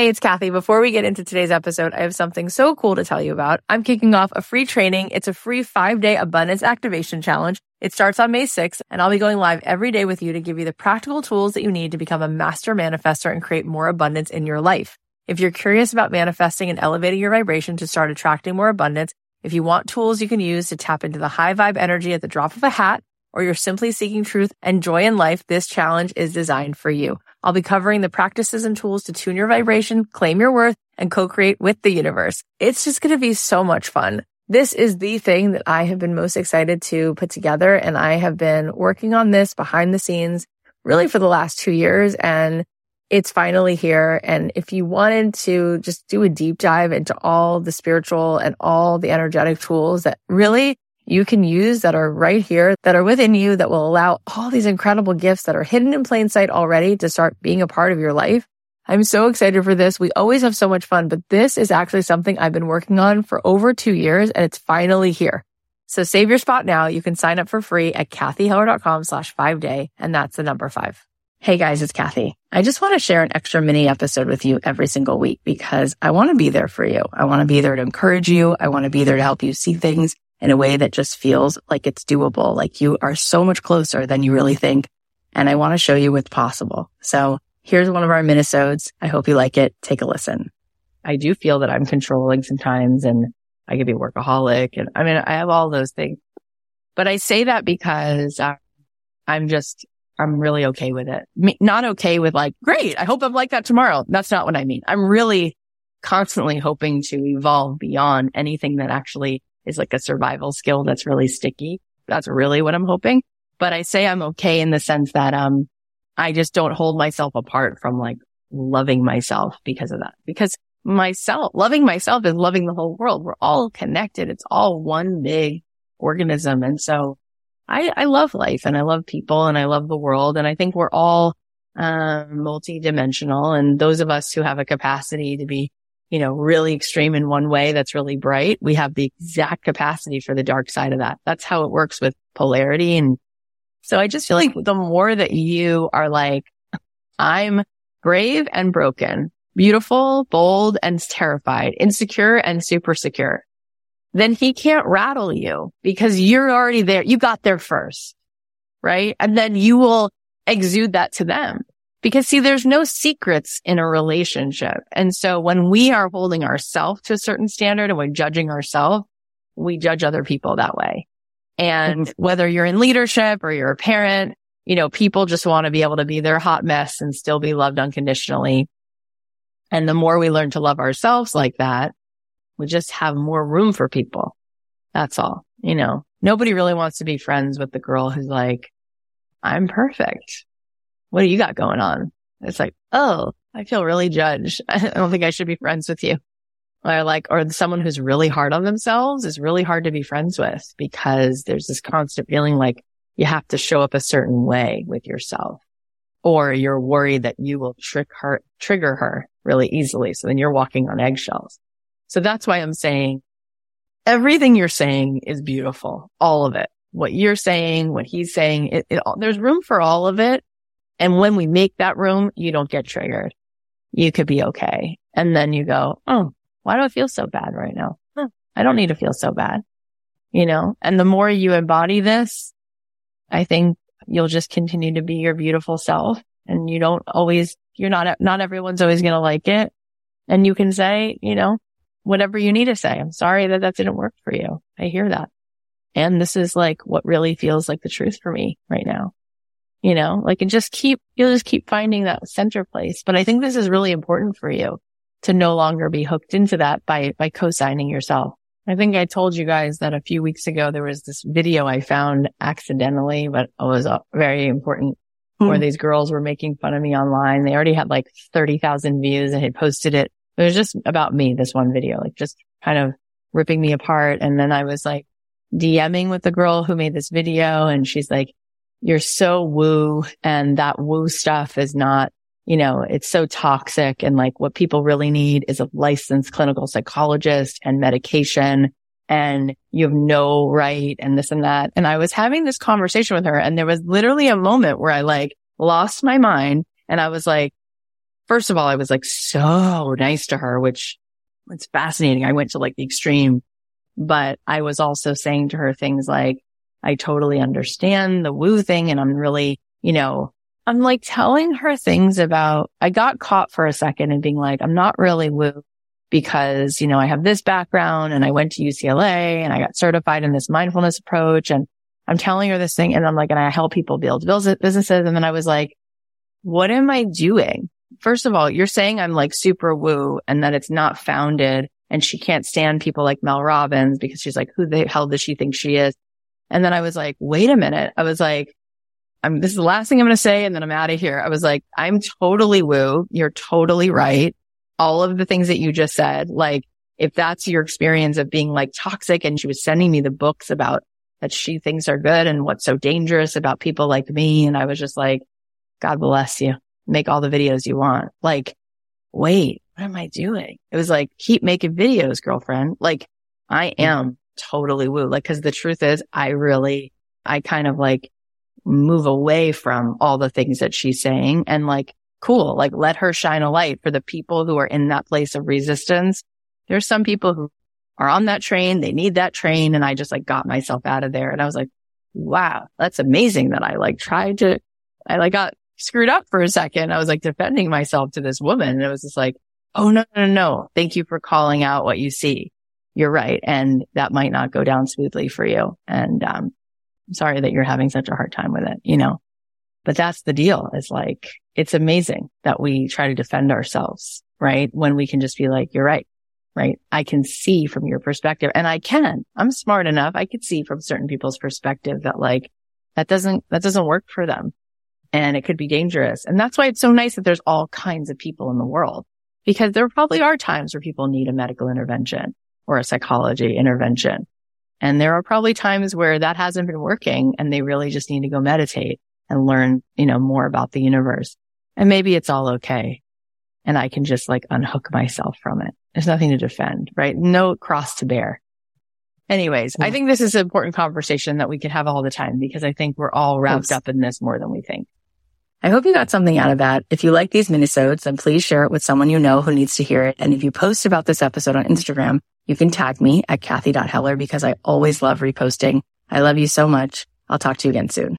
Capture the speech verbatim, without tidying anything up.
Hey, it's Kathy. Before we get into today's episode, I have something so cool to tell you about. I'm kicking off a free training. It's a free five-day abundance activation challenge. It starts on May sixth, and I'll be going live every day with you to give you the practical tools that you need to become a master manifestor and create more abundance in your life. If you're curious about manifesting and elevating your vibration to start attracting more abundance, if you want tools you can use to tap into the high vibe energy at the drop of a hat, or you're simply seeking truth and joy in life, this challenge is designed for you. I'll be covering the practices and tools to tune your vibration, claim your worth, and co-create with the universe. It's just going to be so much fun. This is the thing that I have been most excited to put together, and I have been working on this behind the scenes really for the last two years, and it's finally here. And if you wanted to just do a deep dive into all the spiritual and all the energetic tools that really you can use that are right here, that are within you, that will allow all these incredible gifts that are hidden in plain sight already to start being a part of your life. I'm so excited for this. We always have so much fun, but this is actually something I've been working on for over two years and it's finally here. So save your spot now. You can sign up for free at kathyheller.com slash five day. And that's the number five. Hey guys, it's Kathy. I just want to share an extra mini episode with you every single week because I want to be there for you. I want to be there to encourage you. I want to be there to help you see things in a way that just feels like it's doable, like you are so much closer than you really think. And I want to show you what's possible. So here's one of our minisodes. I hope you like it. Take a listen. I do feel that I'm controlling sometimes and I could be a workaholic. And I mean, I have all those things, but I say that because uh, I'm just, I'm really okay with it. Me, not okay with like, great, I hope I'm like that tomorrow. That's not what I mean. I'm really constantly hoping to evolve beyond anything that actually is like a survival skill that's really sticky. That's really what I'm hoping. But I say I'm okay in the sense that, um, I just don't hold myself apart from like loving myself because of that. Because myself, loving myself is loving the whole world. We're all connected. It's all one big organism. And so I, I love life and I love people and I love the world. And I think we're all, um, multidimensional. And those of us who have a capacity to be, you know, really extreme in one way that's really bright, we have the exact capacity for the dark side of that. That's how it works with polarity. And so I just feel like the more that you are like, I'm brave and broken, beautiful, bold and terrified, insecure and super secure, then he can't rattle you because you're already there. You got there first, right? And then you will exude that to them. Because see, there's no secrets in a relationship. And so when we are holding ourselves to a certain standard and we're judging ourselves, we judge other people that way. And whether you're in leadership or you're a parent, you know, people just want to be able to be their hot mess and still be loved unconditionally. And the more we learn to love ourselves like that, we just have more room for people. That's all. You know, nobody really wants to be friends with the girl who's like, I'm perfect. What do you got going on? It's like, oh, I feel really judged. I don't think I should be friends with you. Or like, or someone who's really hard on themselves is really hard to be friends with because there's this constant feeling like you have to show up a certain way with yourself, or you're worried that you will trick her, trigger her really easily. So then you're walking on eggshells. So that's why I'm saying everything you're saying is beautiful. All of it. What you're saying, what he's saying, it, it, there's room for all of it. And when we make that room, you don't get triggered. You could be okay. And then you go, oh, why do I feel so bad right now? Huh, I don't need to feel so bad. You know, and the more you embody this, I think you'll just continue to be your beautiful self. And you don't always, you're not, not everyone's always going to like it. And you can say, you know, whatever you need to say. I'm sorry that that didn't work for you. I hear that. And this is like what really feels like the truth for me right now. You know, like, and just keep, you'll just keep finding that center place. But I think this is really important for you to no longer be hooked into that by, by co-signing yourself. I think I told you guys that a few weeks ago, there was this video I found accidentally, but it was uh, very important, mm-hmm. where these girls were making fun of me online. They already had like thirty thousand views. I had posted it. It was just about me, this one video, like just kind of ripping me apart. And then I was like DMing with the girl who made this video, and she's like, you're so woo, and that woo stuff is not, you know, it's so toxic, and like what people really need is a licensed clinical psychologist and medication, and you have no right, and this and that. And I was having this conversation with her, and there was literally a moment where I like lost my mind, and I was like, first of all, I was like so nice to her, which it's fascinating. I went to like the extreme, but I was also saying to her things like, I totally understand the woo thing. And I'm really, you know, I'm like telling her things about, I got caught for a second and being like, I'm not really woo because, you know, I have this background and I went to U C L A and I got certified in this mindfulness approach. And I'm telling her this thing and I'm like, and I help people build businesses. And then I was like, what am I doing? First of all, you're saying I'm like super woo and that it's not founded and she can't stand people like Mel Robbins because she's like, who the hell does she think she is? And then I was like, wait a minute. I was like, I'm, this is the last thing I'm going to say. And then I'm out of here. I was like, I'm totally woo. You're totally right. All of the things that you just said, like if that's your experience of being like toxic, and she was sending me the books about that she thinks are good and what's so dangerous about people like me. And I was just like, God bless you. Make all the videos you want. Like, wait, what am I doing? It was like, keep making videos, girlfriend. Like I am totally woo. Like, cause the truth is I really, I kind of like move away from all the things that she's saying and like, cool. Like let her shine a light for the people who are in that place of resistance. There's some people who are on that train. They need that train. And I just like got myself out of there. And I was like, wow, that's amazing that I like tried to, I like got screwed up for a second. I was like defending myself to this woman. And it was just like, oh, no, no, no. Thank you for calling out what you see. You're right. And that might not go down smoothly for you. And, um, I'm sorry that you're having such a hard time with it, you know, but that's the deal. It's like, it's amazing that we try to defend ourselves, right? When we can just be like, you're right, right? I can see from your perspective and I can, I'm smart enough. I could see from certain people's perspective that like, that doesn't, that doesn't work for them. And it could be dangerous. And that's why it's so nice that there's all kinds of people in the world, because there probably are times where people need a medical intervention or a psychology intervention. And there are probably times where that hasn't been working and they really just need to go meditate and learn, you know, more about the universe. And maybe it's all okay. And I can just like unhook myself from it. There's nothing to defend, right? No cross to bear. Anyways, yeah. I think this is an important conversation that we can have all the time because I think we're all wrapped Thanks. up in this more than we think. I hope you got something out of that. If you like these minisodes, then please share it with someone you know who needs to hear it. And if you post about this episode on Instagram, you can tag me at Kathy dot Heller because I always love reposting. I love you so much. I'll talk to you again soon.